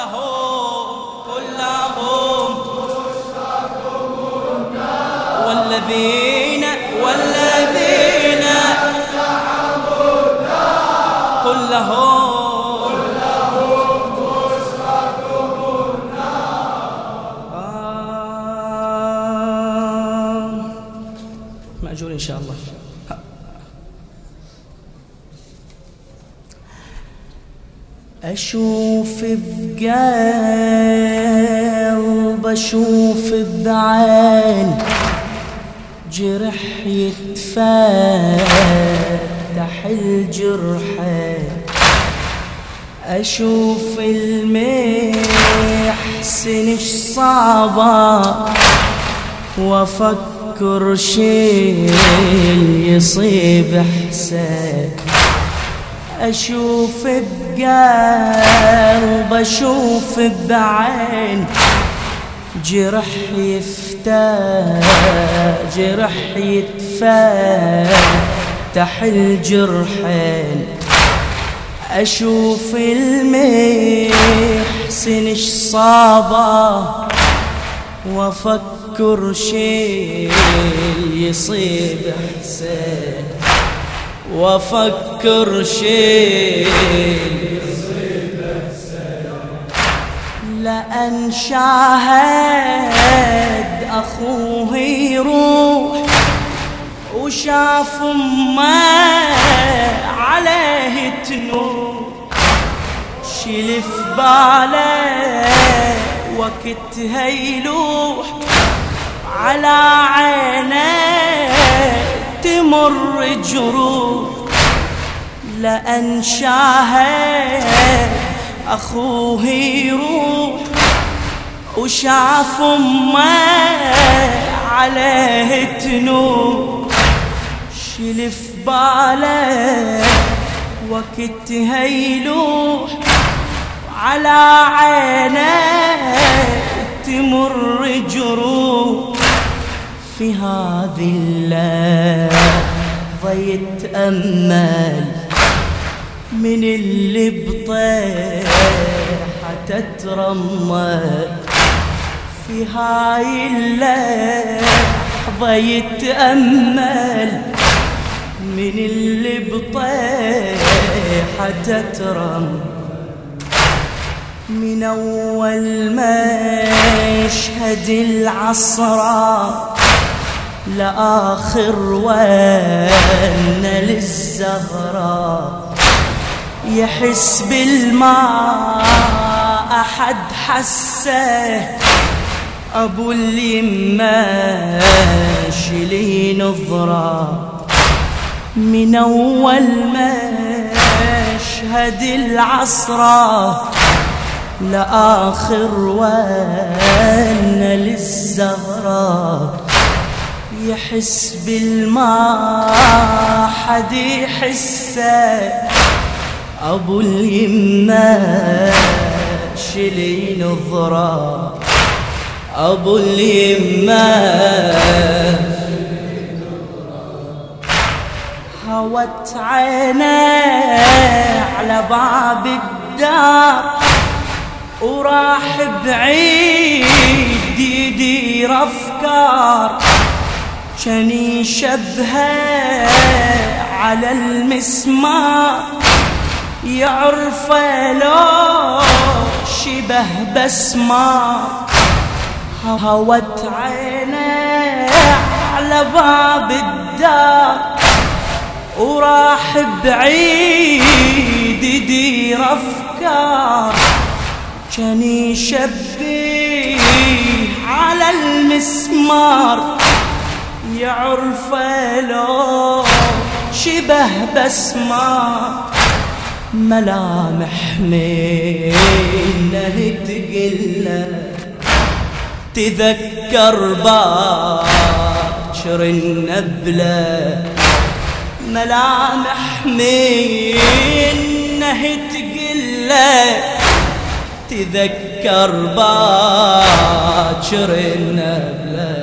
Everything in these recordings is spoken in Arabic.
والذين قل لهم مأجور إن شاء الله. أشوف بقلب أشوف بعين جرح يتفتح الجرحين، أشوف المحسن اش صعبة وأفكر شي يصيب حسين، أشوف بقلب أشوف بعين جرح يتفتح الجرحين، أشوف المحسن اش صابه وأفكر شي يصيب حسين، وأفكر شي يصيب حسين. لأن شاهد أخوه يروح وشاف أمه عليه تنوح، شلف باله وقتها يلوح على عينه تمر جروح. لأن شاهد أخوه يروح وشاف أمه عليه تنوح، شلف باله وقتها يلوح على عينه تمر جروح. في هذه اللحظة يتأمل من اللي بطيحة تترمل، في هاي اللحظة يتأمل من اللي بطيحة تترمل. من أول مشهد العصرة لآخر ون للزهرة، يحس بالماء أحد حسه أبو اليمة شلي نظرة. من أول مشهد العصرة لآخر ون للزهرة، يحس بالماء حد يحسه أبو اليمة شلي نظرة، أبو اليمة. هوت عينه على باب الدار وراح بعيد يدير أفكار، كان يشبهه على المسمار يعرفه لو شبه بسمار. هوت عينه على باب الدار وراح بعيد يدير أفكار، كان يشبه على المسمار يعرفه لو شبه بسمار. ملامح منه تقله تذكر باكر النبله، ملامح منه تقله تذكر باكر النبله،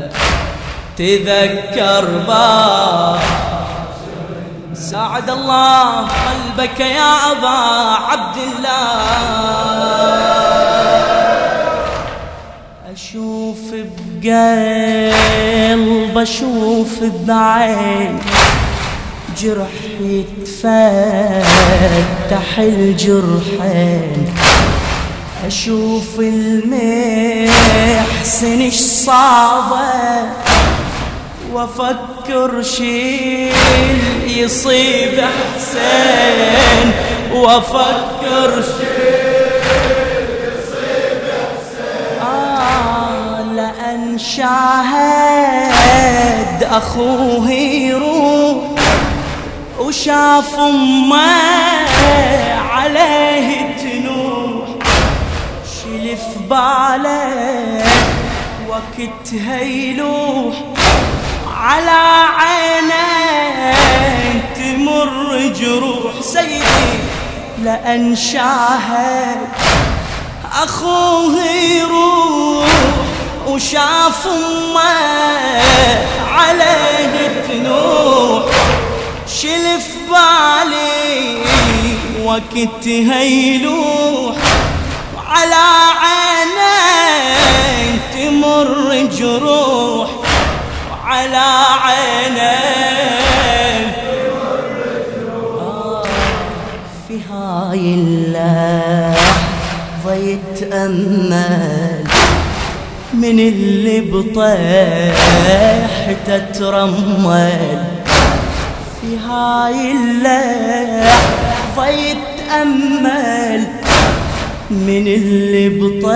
تذكر باكر. ساعد الله قلبك يا أبا عبد الله. قلب اشوف بعين جرح يتفتح الجرحين، اشوف المحسن اش صعبه وافكر شي يصيب حسين، وافكر شي يصيب حسين. لأن شاهد اخوه يروح وشاف امه عليه تنوح، شلف باله وقتها يلوح على عينين تمر جروح سيدي. لأن شاهد أخوه يروح وشاف أمه عليه تنوح، شلف بالي وقتها يلوح على عينين تمر جروح، على عينين في هاي اللحظة يتأمل من اللي بطيحته ترمل، في هاي اللحظة يتأمل من اللي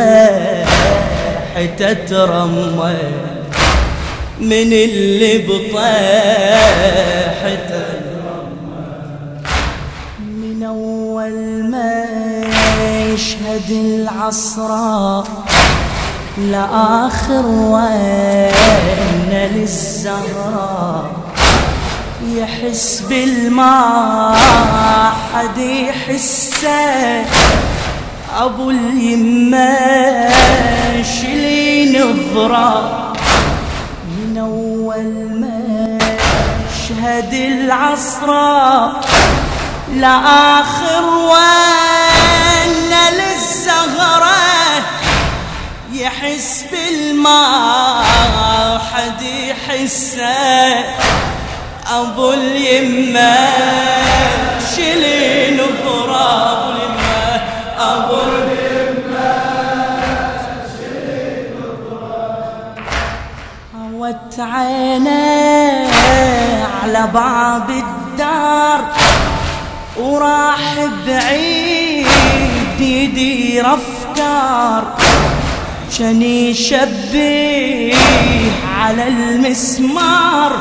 بطيحته ترمل، من اللي بطيحته. من أول ما يشهد العصرة لآخر وين للزهرة، يحس بالما حد يحسه، أبو اليمة شلي نظرة. من أول ما شهد العصرة لآخر وين للزهرة، يحس بالما حد يحسه، أبو اليمة شلي نظرة. أبو اليمة شلي نظرة. هوت عينه على باب الدار وراح بعيد يدير أفكار، كان يشبه على المسمار،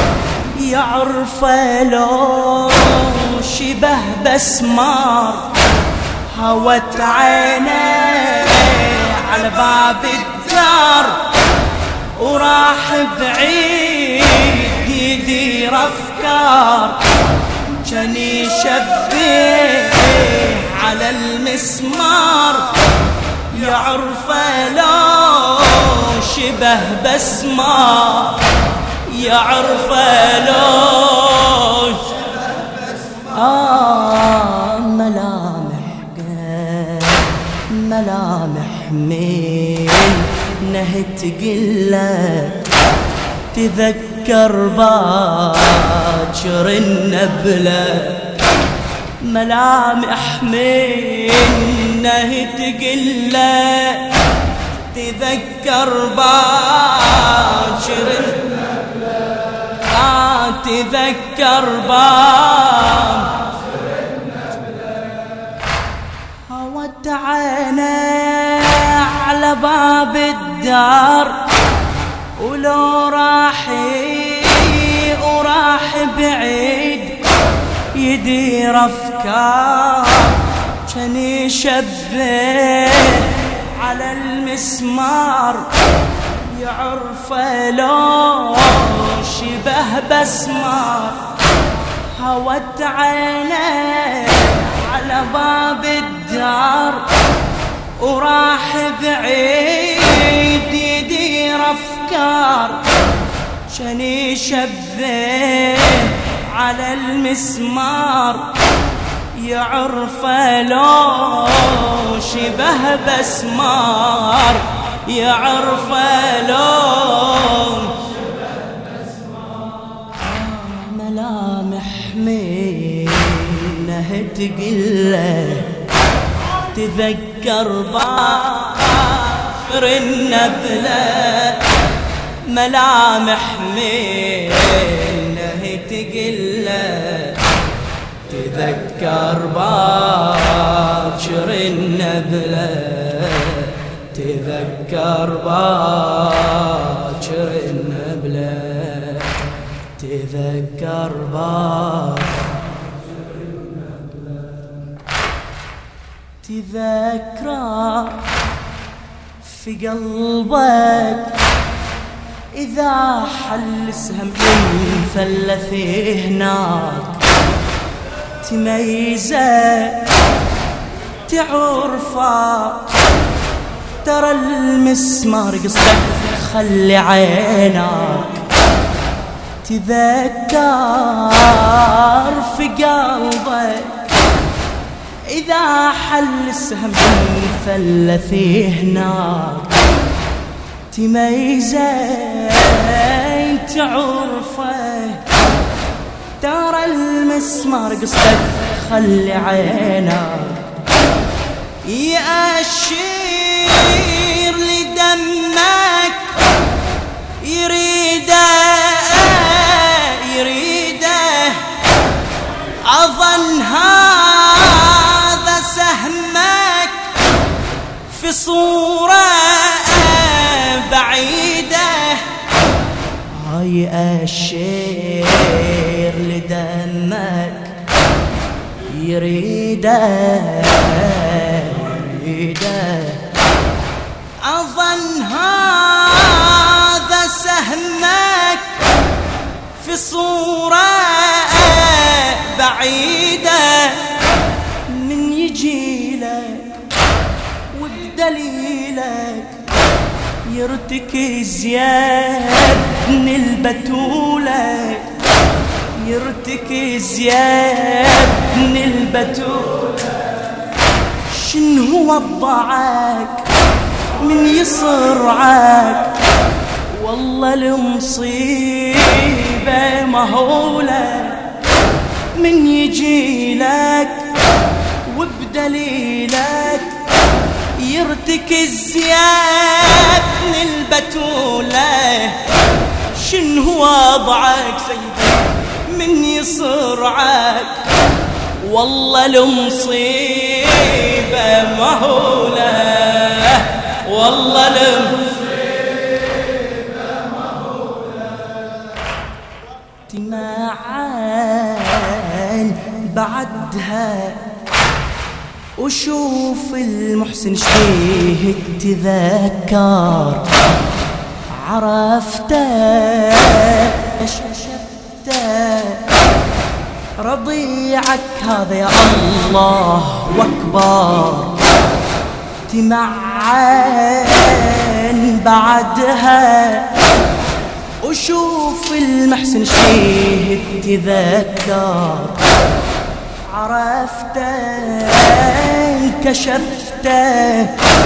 يعرفه لو شبه بسمار. هوت عينه على باب الدار وراح بعيد يدير أفكار، كان يشبه على المسمار، يعرفه لو شبه بسمار، يعرفه لو شبه بسمار. ملامح منه تقله، تذكر باكر النبله. ملامح منه تقله، تذكر باكر النبله. تذكر باكر عينه على باب الدار ولو راح بعيد يدير أفكار، كان يشبه على المسمار، يعرفه لو شبه بسمار. هوت عينه على باب الدار وراح بعيد يدير أفكار، كان يشبه على المسمار، يعرفه لو شبه بسمار. يعرفه لون ملامح منه تقله تذكر باكر النبلة ملامح منه تقله تذكر باكر النبلة تذكر باكر النبلة تذكر باكر النبلة تذكره في قلبك إذا حل سهم ثلث هناك تميزه تعرفه ترى المسمار قصدك خلي عينك تذكر في قلبك إذا حل السهم ثلث هناك تميزه تعرفه ترى المسمار قصدك خلي عينك يأشير لدمك يريده أظن هذا سهمك في صورة بعيدة هاي أشير لدمك يريده أظن هذا سهمك في صورة بعيدة من يجيلك وبدليلك يرتكز يا ابن البتولة يرتكز يا ابن البتولة شنو وضعك من يصرعك والله المصيبة مهولة من يجيلك وبدليلك يرتكز يا ابن البتولة شنو وضعك سيدي من يصرعك والله المصيبة مهولة والله المصيبة مهولة تمعان بعدها وشوف المحسن شبيه تذكر عرفته شفته رضيعك هذا يا الله واكبر تمعن بعدها وشوف المحسن شبيه تذكر عرفته كشفته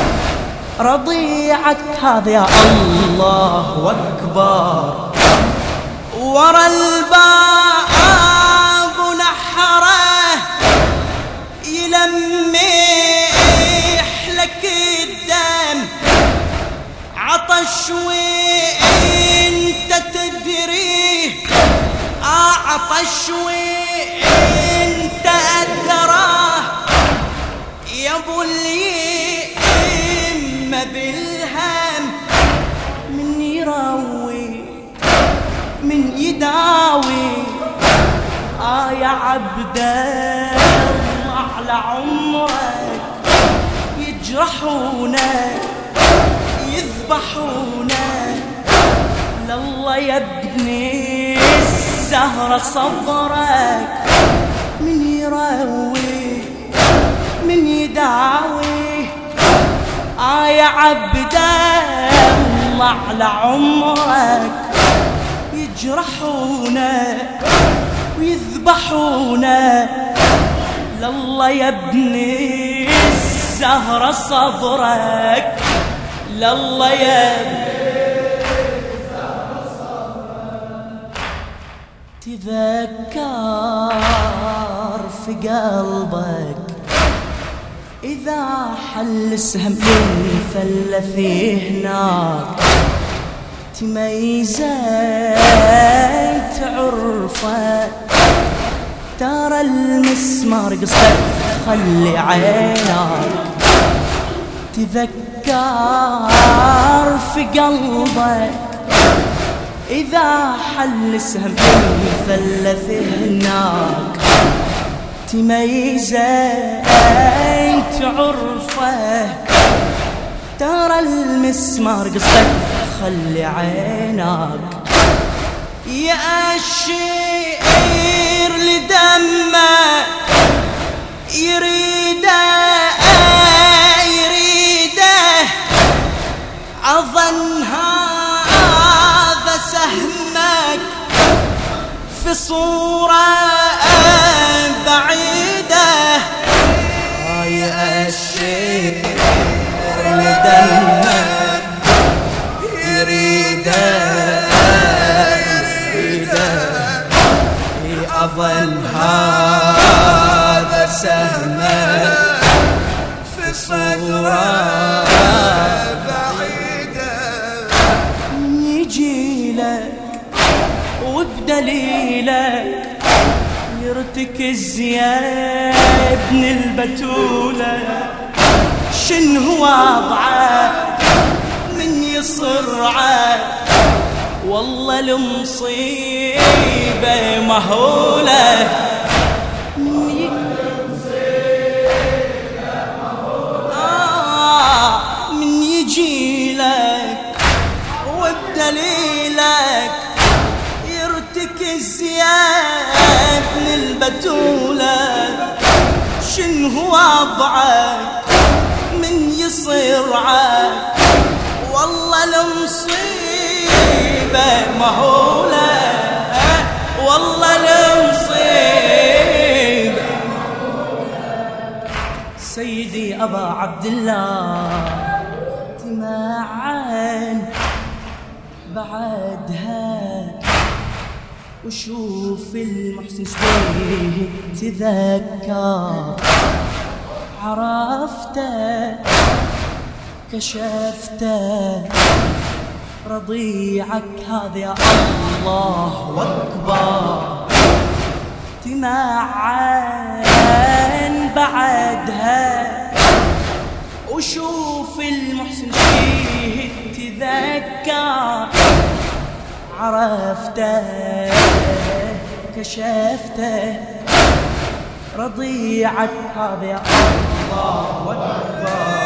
رضيعك هذا يا الله واكبر ورا الباب نحره يلمح لك الدم عطش وانت تدري عطش وانت أدراه يا ابو اليم بالهم من يروي من يداوي يا عبد الله على عمرك يجرحونك يذبحونك لله يا ابني الزهرة صبرك من يروي من يداوي يا عبد الله على عمرك يجرحونك ويذبحونك لله يا ابني الزهرة صبرك لله يا تذكر في قلبك إذا حل سهم الفل فيه هناك تميزت تعرفه ترى المسمار قصدك خلي عينك تذكر في قلبك إذا حل سهم الفل فيه هناك تميزت تعرفه ترى المسمار قصدك خلي عينك يا الشعر لدمه يريده أظن هذا سهمك في صورة بعيدة يا الشعر لدمك يريده أظن هذا سهمك في صورة بعيدة يجي لك وبدليلك يرتكز يا ابن البتولة شنو وضعك من يصرعك والله المصيبة مهولة من يجي لك وبدليلك يرتكز يا ابن البتولة شنو وضعك من يصرعك والله المصيبة مهولة والله المصيبة سيدي أبا عبد الله تمعن بعدها وشوف المحسن شويه تذكر عرفته كشفته رضيعك هذا يا الله أكبر تمعن بعدها وشوف المحسن فيه تذكر عرفته كشفته رضيعك هذا يا الله أكبر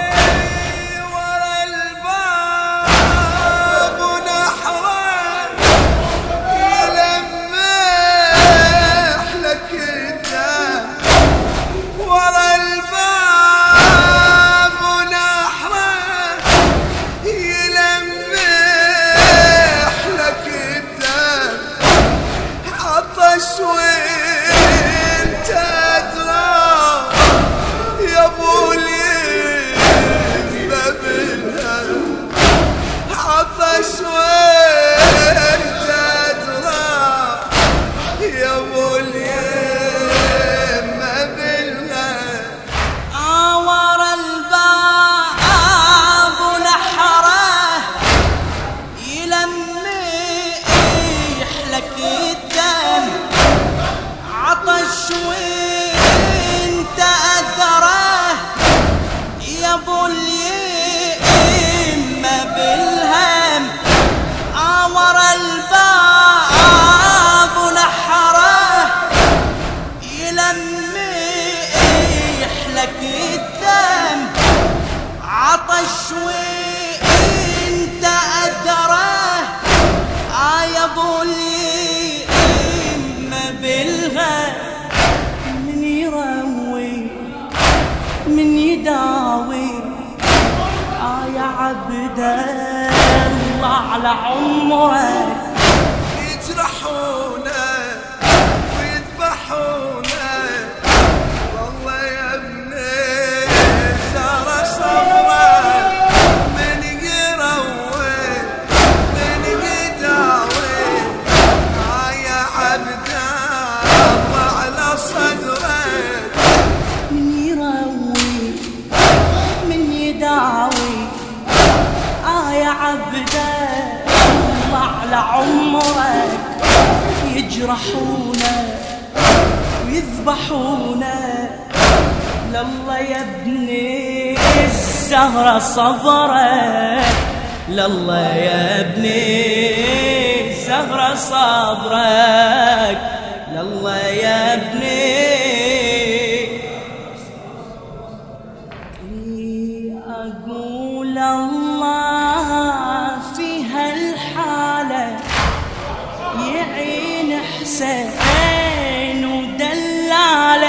عبد الله على عمرك يجرحونا ويذبحونا والله يا ابني صار صبرك من عبده الله على عمرك يجرحونا ويذبحونا، لله يا ابني الزهرة صبرك، لله يا ابني الزهرة صبرك، لله يا ابني. أقول الله في هالحالة يعين حسين ودلاله،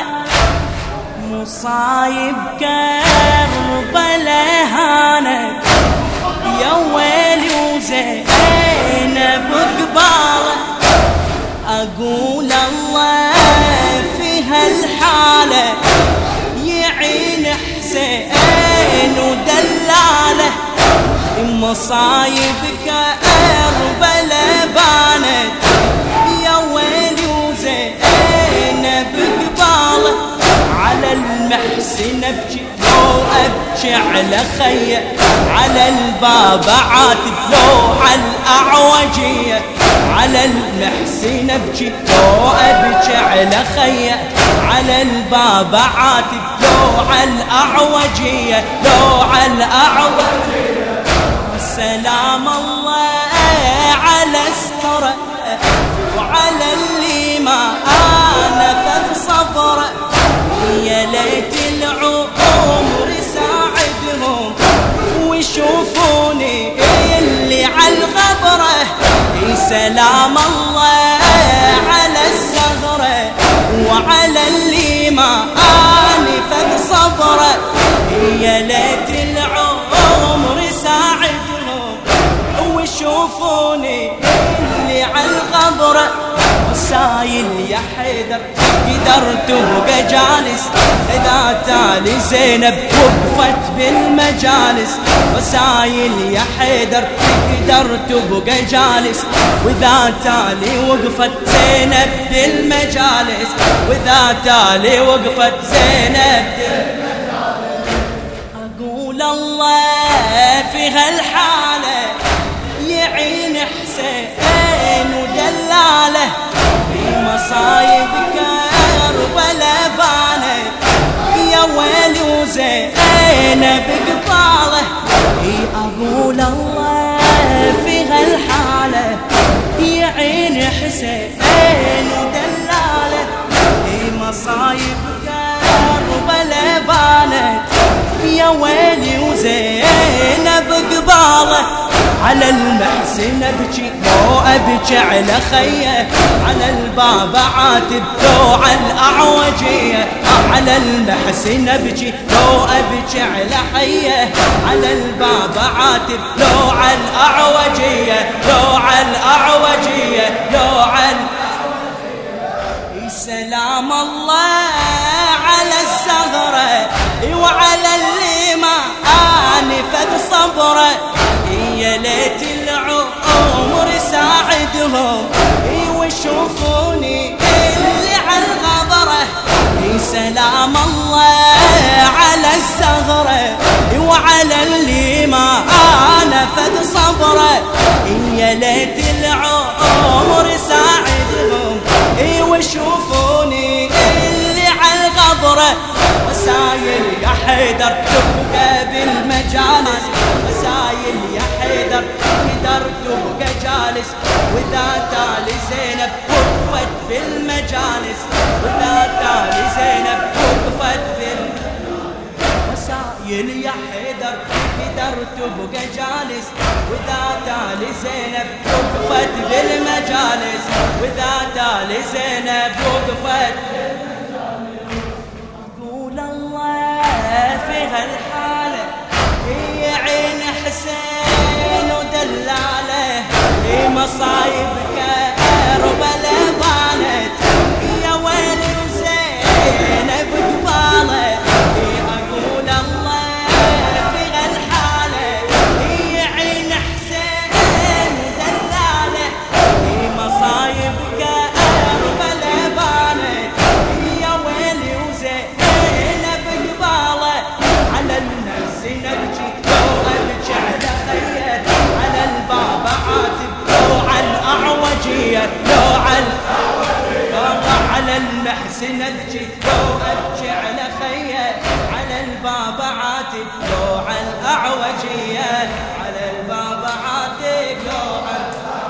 مصايب كربلاء هانت يا ويلي وزينب قباله. أقول الله في هالحالة يعين حسين ودلاله، مصايب كربلاء بانت يا ويلي وزينب قباله. على المحسن ابكي لو ابكي على خيه، على الباب عاتب لو على الاعوجيه، على المحسن ابكي لو ابكي على خيه، على الباب عاتب لو على الاعوجيه، لو على الاعوجيه. سلام الله على استره وعلى اللي ما نفذ صبره، يا ليت العمر ساعدهم ويشوفوني اللي عالغبره. سلام الله على الزهره وعلى اللي ما نفذ صبره، يا ليت العمر ساعدهم ويشوفوني اللي عالغبره. وسايل يا حيدر قدرت وبقى جالس، إذا تالي زينب وقفت بالمجالس. وسايل يا حيدر قدرت وبقى جالس، وإذا تالي وقفت زينب بالمجالس، وإذا تالي وقفت زينب بالمجالس. أقول الله في هالحالة يعين حسين ودلاله، مصايب كربلاء بانت يا ويلي وزينب قباله. أقول الله في هالحالة يعين حسين ودلاله، مصايب كربلاء بانت يا ويلي وزينب قباله. على المحسن ابكي لو ابكي على خيه، على الباب عاتب لو على الاعوجيه، على المحسن ابكي لو ابكي على خيه، على الباب عاتب لو على الاعوجيه، لو على الاعوجيه، لو على سلام الله على الزهره وعلى اللي ما نفذ صبره، يا ليت العمر ساعدهم ويشوفوني اللي عالغبره. سلام الله على الزهره وعلى اللي ما نفذ صبره، يا ليت العمر ساعدهم ويشوفوني اللي عالغبره. وسايل يا حيدر تبقى بالمجالس، وسايل يا حيدر قدرت تبقى جالس، وإذا تالي زينب وقفت بالمجالس، وإذا تالي زينب وقفت بالمجالس. وسايل يا حيدر قدرت تبقى جالس، وإذا تالي زينب وقفت بالمجالس، وإذا تالي زينب وقفت. أقول الله في هالحالة يعين حسين ودلاله، مصايب كربلاء بانت يا ويلي وزينب قباله. أقول الله في هالحالة يعين حسين ودلاله، مصايب كربلاء بانت محسن ابكي لو ابكي على خيه، على الباب عاتب لو على الاعوجيه، على الباب عاتب لو على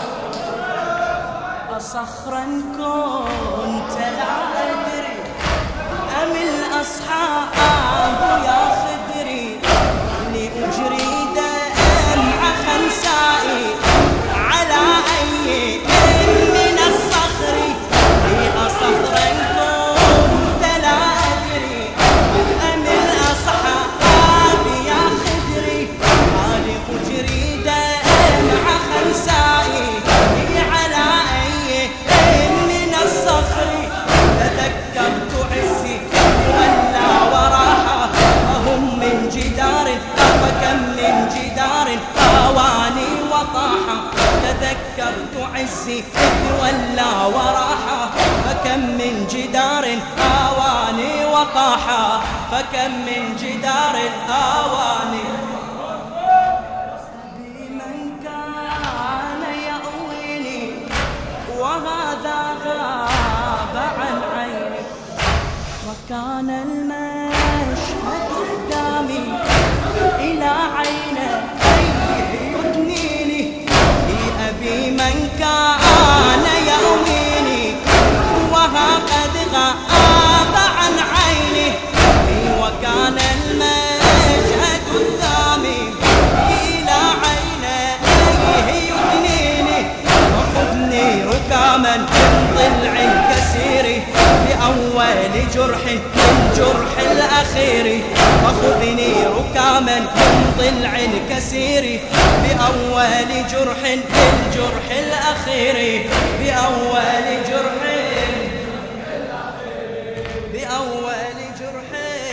صخرا كنت لا ادري ام الاصحاب يا خدري، لاجري دمع خنسائي على اي من الصخر، صخرا كنت لا ادري ام الاصحاب يا خدري، لاجري دمع خنسائي على اي من الصخر، تذكرت عزي ولا وراحه وهم من جدار، فكم من جدار اواني وطاحه، تذكرت عزي ولا وراحه فكم من جدار اواني وطاحه، فكم من جدار اواني. بمن كان يأويني وهذا غاب عن عيني، وكان المشهد قدامي إلى عينه يدنيني، أبي من كان يأويني وها قد غاب عن عيني، وكان المشهد قدامي إلى عينه يدنيني، وخذني ركاما من ضلع كسير بأول جرح من جرح الأخير، وخذني ركاما من ضلع كسير بأول جرح من جرح الأخير، بأول جرح بأول جرح.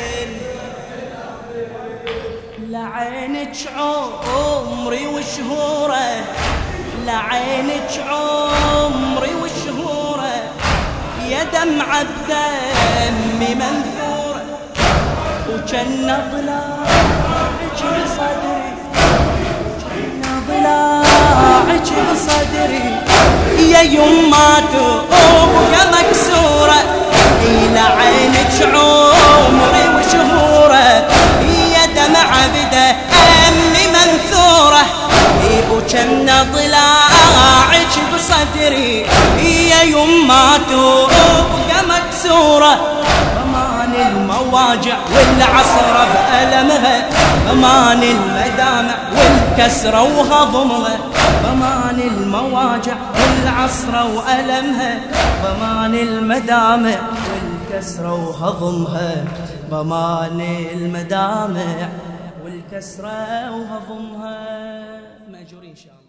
لعينك عمري وشهوره، لعينك عمري وشهوره، يا دمع الدم منثوره، وجنة ضلاعك بصدري، جنة ضلاعك بصدري، يا يما تبقى مكسوره، لعينك عمري وشهوره، يا دمع بدم منثوره، وجنة ضلاعك بصدري، يا يما تبقى مكسوره، ضمان المواجع والعصرة بألمها، ضمان المدامع والكسرة وهضمها، ضمان المواجع والعصرة وألمها، ضمان المدامع والكسرة وهضمها، ضمان المدامع والكسرة وهضمها. مأجورين إن شاء الله.